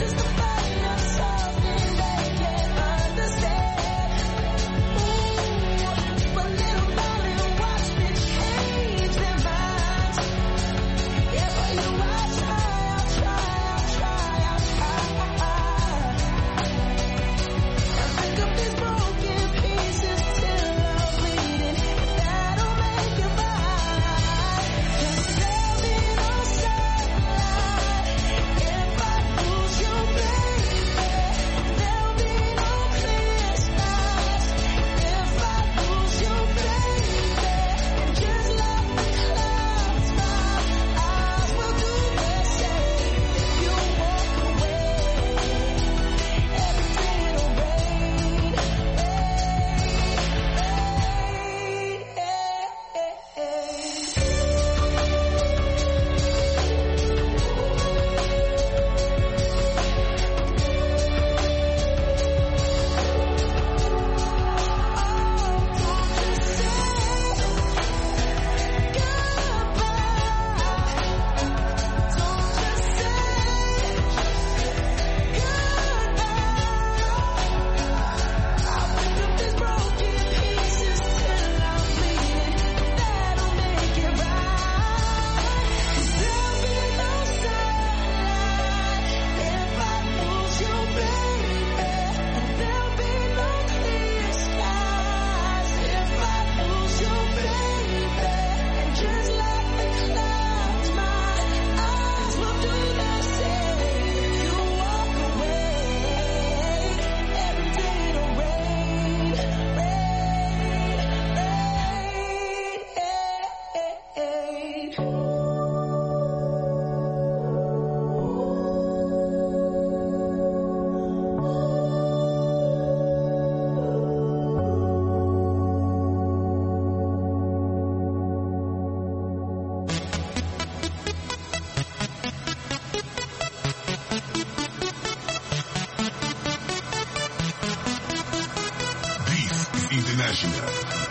International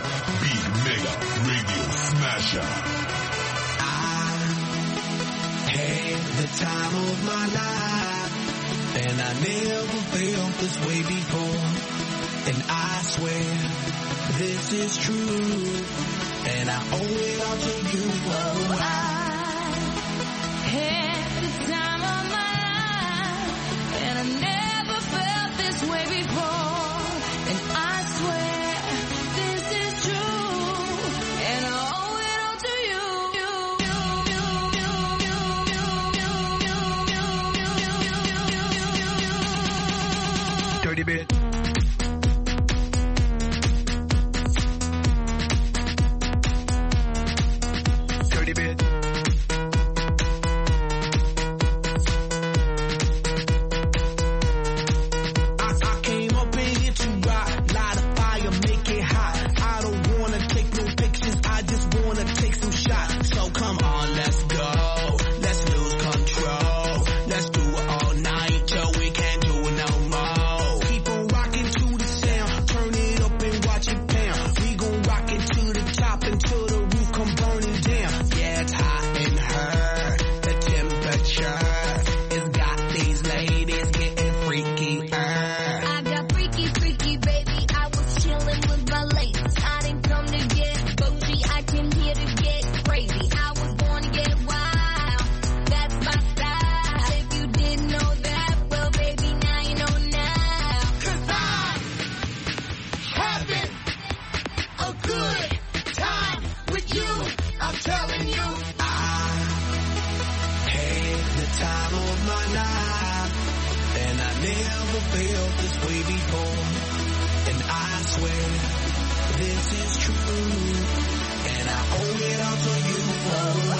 Big Mega Radio Smasher. I had the time of my life, and I never felt this way before. And I swear this is true, and I owe it all to you. Oh, I had the time of my life, and I never felt this way before. And I swear this is true, and I owe it all to you. Dirty bit. Dirty bit. I came up in here to rock, light a fire, make it hot. I don't wanna take no pictures, I just wanna take some shots. So come on, let's go, let's lose control. Let's do it all night till we can't do it no more. Keep on rocking to the sound, turn it up and watch it pound. We gon' rock it to the top until the roof come burning down. Yeah, it's hot in her, the temperature has got these ladies getting freaky. I got freaky, freaky, baby. I was chillin' with my ladies. I didn't come to get bougie. I came here to get crazy. I was born to get wild. That's my style. If you didn't know that, well, baby, now you know now. 'Cause I'm having a good time with you. I'm telling you. I had the time of my life, and I never felt this way before. And I swear this is true, and I owe it all to you. Oh,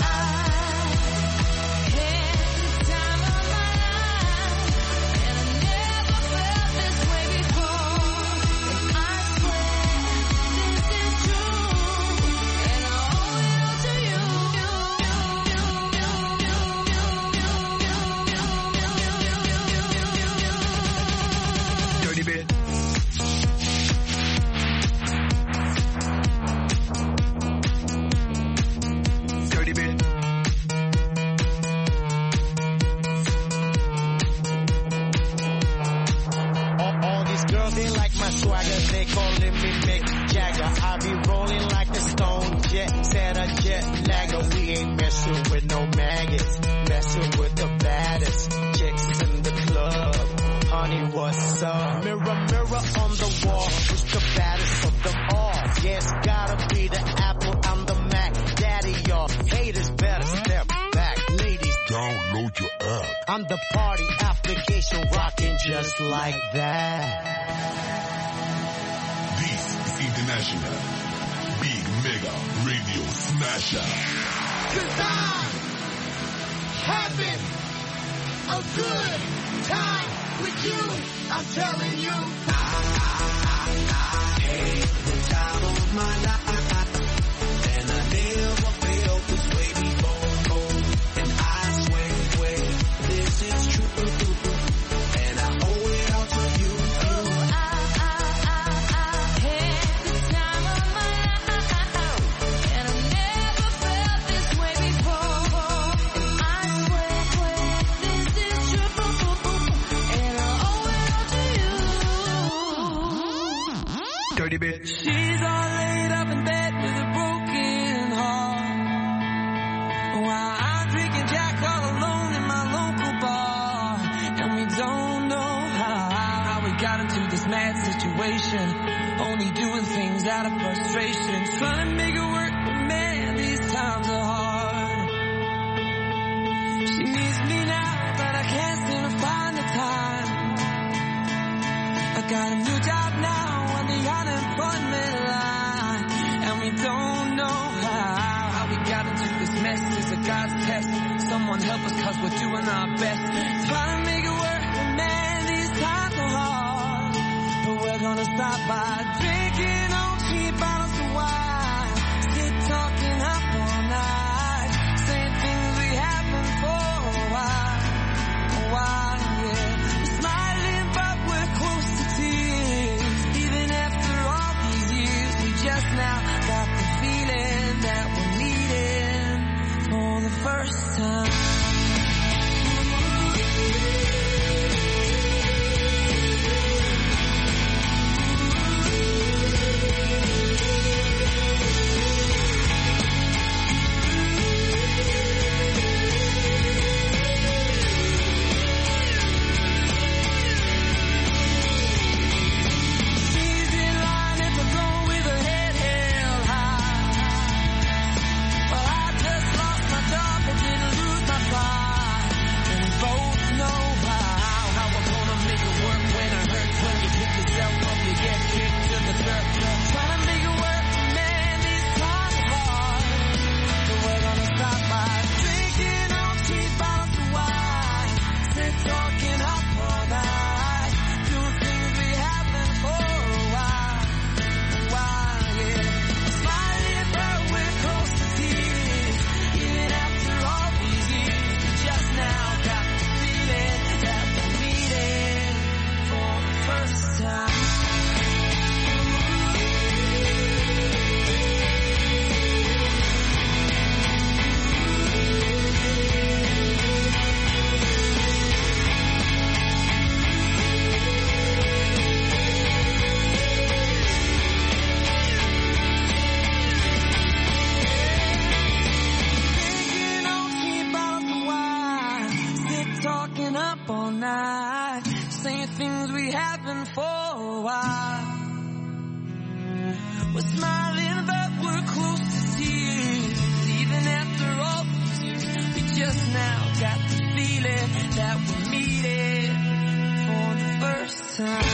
dirty bit. Dirty bit. swagger, they calling me Mick Jagger. I be rolling like a stone jet, set a jet lagger. We ain't messing with no maggots, messing with the baddest chicks in the club. Honey, what's up? Mirror, mirror on the wall, who's the baddest of them all? Yes, gotta be the Apple, I'm the Mac. Daddy, y'all haters better step back. Ladies, download your app. I'm the party application rocking just like that. This is International Big Mega Radio Smasher. 'Cause I'm having a good time with you. I'm telling you. I had the time of my life, and I never felt this way before. And I swear, this is true, and I owe it all to you. I had the time of my life, and I never felt this way before. And I swear, this is true, and I owe it all to you. Dirty bitch. She's all laid up in bed with a broken heart, while I'm drinking Jack all alone in my local bar. And we don't know how we got into this mad situation, only doing things out of frustration, trying to make it work, but man, these times are hard. She needs me now, but I can't seem to find the time. I got a new job now on the unemployment line, and we don't know how we got into this mess. It's a God's test. Someone help us, 'cause we're doing our best, trying to make it work, but man, these times are hard. But we're gonna stop by drinking on cheap bottles of wine, sit talking up all night, saying things we haven't for a while, yeah. We're smiling, but we're close to tears. Even after all these years, we just now got the feeling that we're needing for the first time. She's in line if I go with her head held high. Well, I just lost my job but didn't lose my pride. And we both know how we're gonna make it work when it hurts. When you pick yourself up, you get kicked to the dirt. Trying to make it work, man, these times are hard. So we're gonna stop by drinking on cheap bottles of wine, sit talking up all night, doing things we haven't for a while, yeah. Smiling, but we're close to tears. Even after all these years, we just now got the feeling that we're meeting for the first time. Drinking on cheap bottles of wine, sit talking up all night, saying things we haven't for a while. We're smiling, but we're close to tears. Even after all these years, we just now got the feeling that we're meeting for the first time.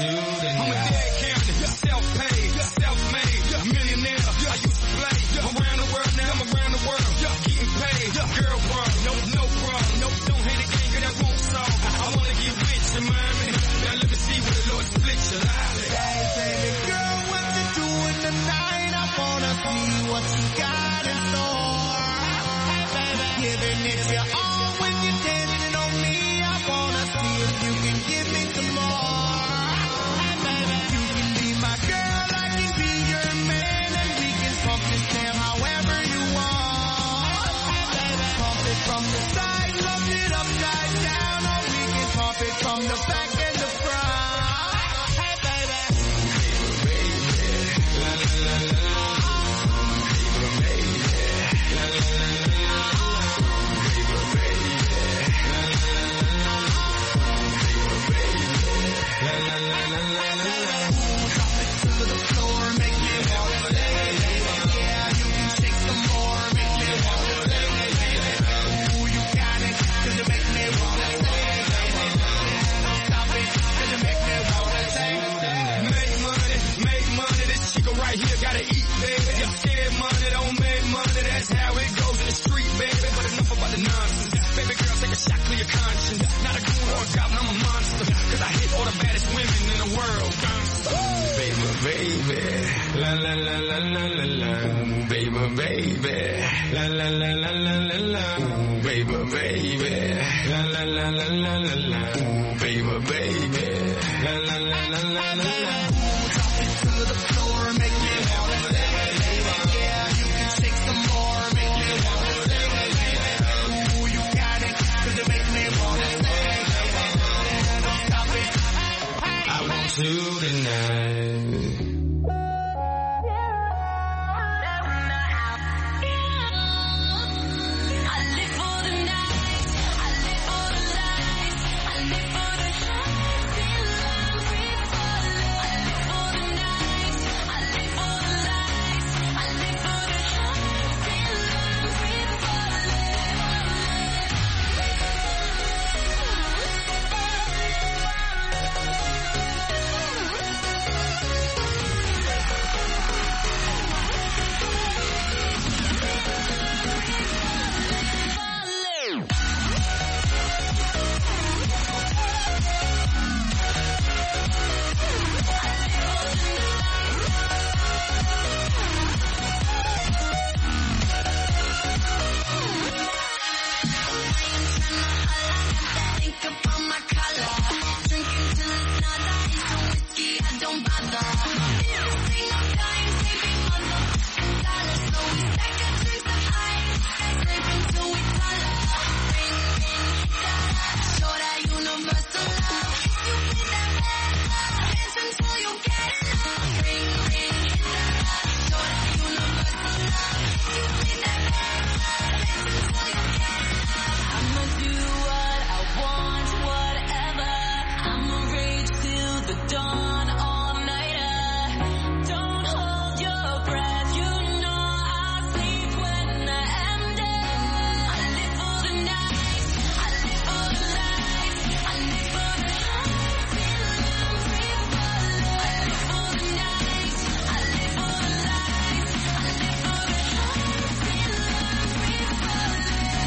to the I'm a dead county, self-paid, self-made, millionaire. I used to play around the world, now I'm around the world. Getting paid, girl problem, no problem. No, don't hate a gang, girl, that won't solve. I wanna get rich in Miami. Now let me see what the Lord splits your life. Hey, baby girl, what you doing tonight? I wanna see what you got in store. Hey, baby, giving it your all when you're dancing on me. I wanna see if you can give me some more. Hey, baby, you can be my girl, I can be your man, and we can pump this jam however you want. Hey, baby, pump it from the side, love it upside down, or we can pump it from the back and the front. Hey, baby. La la la la la. Baby, la la la la la. Baby, la la la la la. La la la la la la. Drop it to the floor, make me wanna lay. Yeah, you can shake some more, make me wanna lay. Ooh, you got it, 'cause you make me wanna lay. Stop it, 'cause you make me wanna lay. Make money, this chico right here gotta eat, baby. Scared money, don't make money, that's how it goes in the street, baby. But enough about the nonsense. Baby girl, take a shot, clear your conscience. Not a goon or a goblin, I'm a monster. 'Cause I hit all the baddest women in the world. Baby, la la la la la la la. Baby, la la la la la la la. Baby, la la la la la la la. Baby, la la la la la la la. Drop it to the floor, make me wanna lay. Yeah, you can shake some more, make me wanna lay. Ooh, you got it, 'cause you make me wanna lay. Don't stop it. I want to tonight. I live for the night, I live for the lights, I live for the highs till I'm free falling. I live for the night, I live for the lights, I live for the highs till I'm free falling. Think about my color, drinking till it's nada. It's a whiskey, I don't bother. This ain't no time, baby mother. And dollars, so we stack our drinks up high, scraping till we color. Ring, ring, da-da. Show that universal love. You need that bad love, dance until you get enough. Ring, ring, da-da. Show that universal love. You need that bad love, dance until you get enough. I'ma do what I want, whatever. I'ma rage till the dawn, all nighter. Don't hold your breath, you know I'll sleep when I am dead. I live for the night, I live for the lights, I live for the highs till I'm free falling. I live for the night, I live for the lights, I live for the highs till I'm free falling.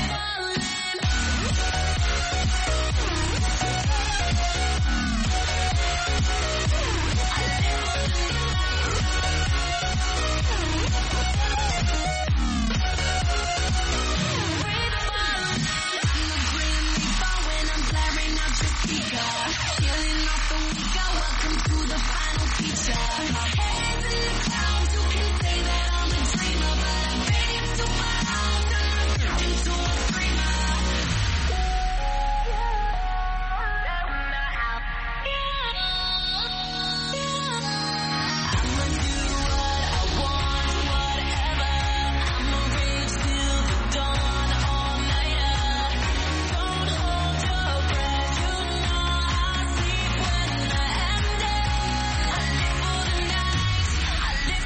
When I'm blaring out your speaker, feeling off the weaker. Welcome to the final feature. Hands in the clouds, you can say that I'm a dreamer, but I made it to my house and I turned into a screamer. I'ma do what I want, whatever. I'ma rage till the dawn, all nighter. Don't hold your breath, you know I'll sleep when I am dead. I live for the night, I live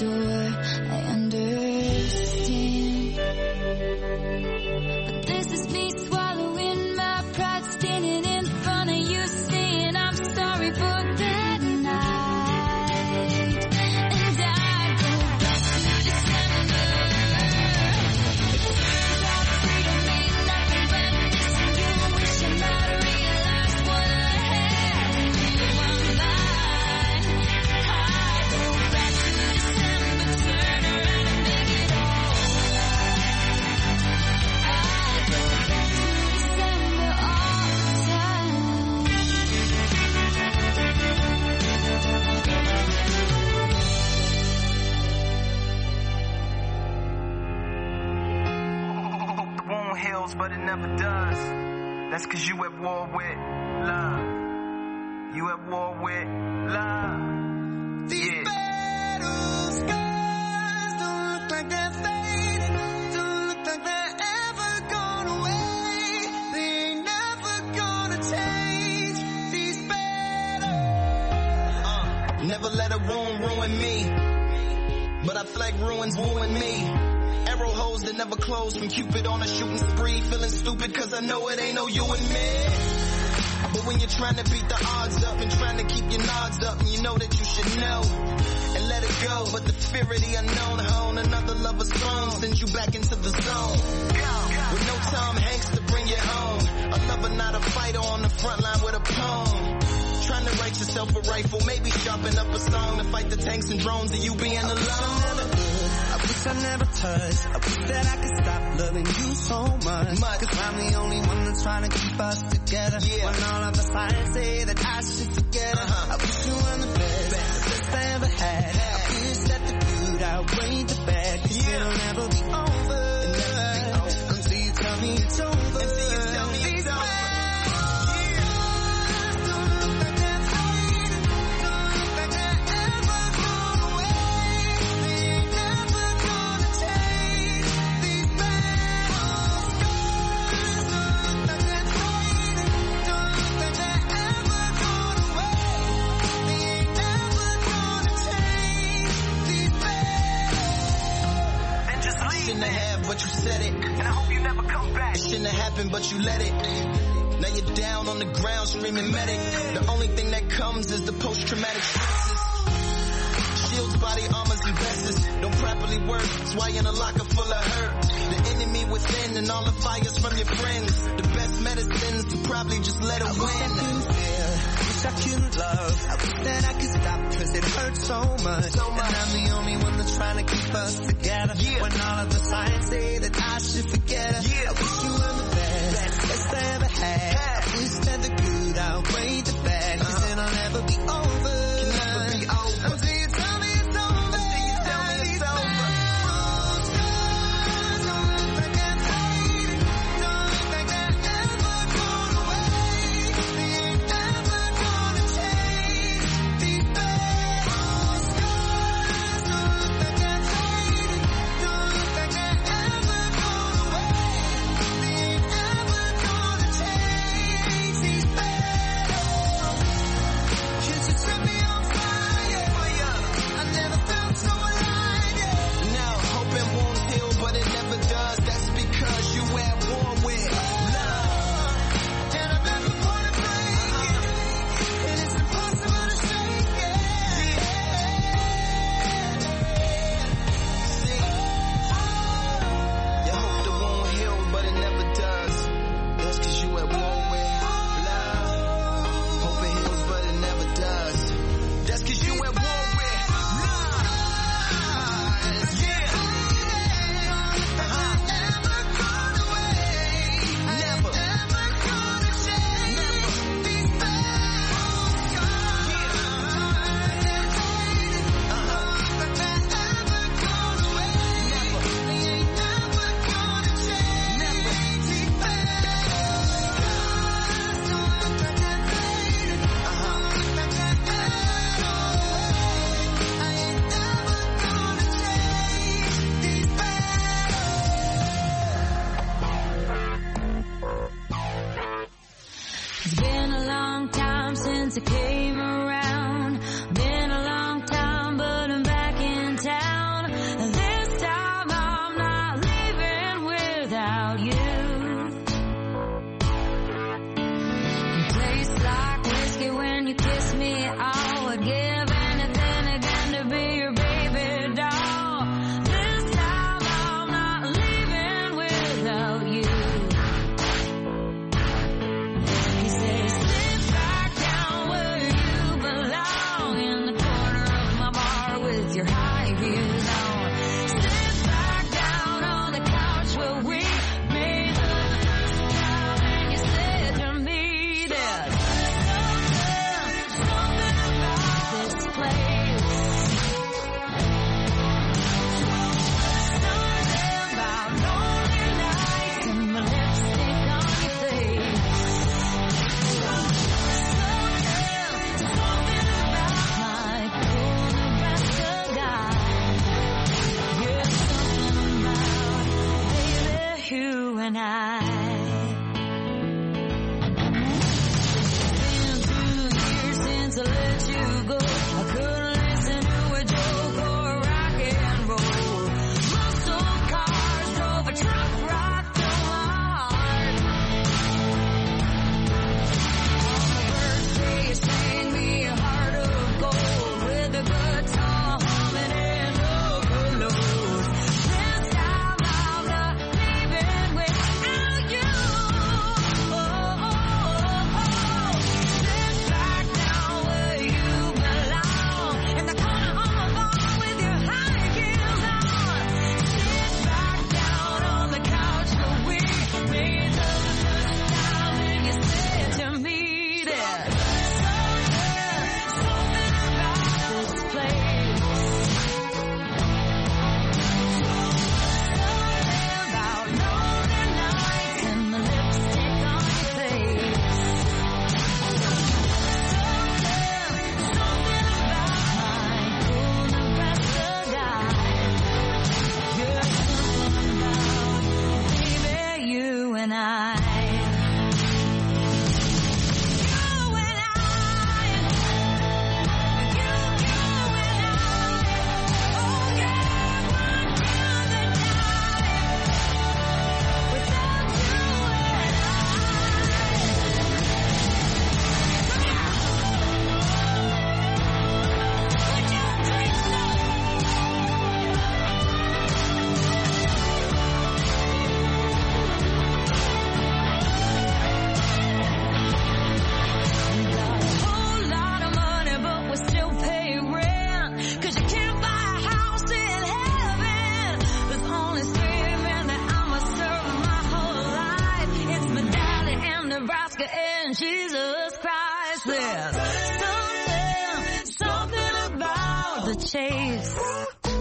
sure I understand. But this is me swallowing my pride, standing in front of you, saying I'm sorry for that night. And I go back to December. It turns out freedom means nothing but missing you, wishing I'd realized what I had in my mind. I go back to December, turn around and make it alright. I go back to December all the time. Hope the wound heals, but it never does. That's 'cause you at war with love. You at war with love. These battle scars don't look like they're fading, don't look like they're ever gone away. They ain't never gonna change. These battles. Never let a wound ruin me, but I feel like ruins wooing me. Arrow holes that never close from Cupid on a shooting spree. Feeling stupid 'cause I know it ain't no you and me. But when you're trying to beat the odds up and trying to keep your nods up, and you know that you should know and let it go, but the fear of the unknown hone another lover's phone sends you back into the zone. With no Tom Hanks to bring you home, a lover not a fighter on the front line with a poem. Trying to write yourself a rifle, maybe sharpen up a song to fight the tanks and drones and you being alone. I wish I never touched. I wish that I could stop loving you so much. 'Cause I'm the only one that's trying to keep us together. Yeah. When all of the signs say that I should forget her. I wish you were the best I ever had. I wish that the good outweighed the bad. 'Cause it'll never be over. Until you tell me it's over. These battles don't look like they're fading, don't look like they're ever gone away. They ain't never gonna change. These battles scars don't look like they're fading, don't look like they're ever gone away. They ain't never gonna change. These battles. Then just leave Shouldn't have, but you said it. and I hope you never come back. It shouldn't have happened, but you let it. Now you're down on the ground screaming medic. The only thing that comes is the post-traumatic stresses. Shields, body armors, and vests don't properly work. That's why you're in a locker full of hurt. The enemy within and all the fires from your friends. The best medicines to probably just let it I wish I win. couldn't feel, wish I couldn't love. I wish that I could stop 'cause it hurts so much. And I'm the only one that's trying to keep us together. When all of the signs say that I should forget her. I wish you were the best I ever had. I wish that the good outweighed the bad. 'Cause it'll never be over. Can never be over. Until you tell me it's over. Until you tell me it's over. Don't look like they're fading, don't look like they're ever gone away. They ain't never gonna change. These battles scars don't look like they're fading, don't look like they're ever gone away. They ain't never gonna change. like you.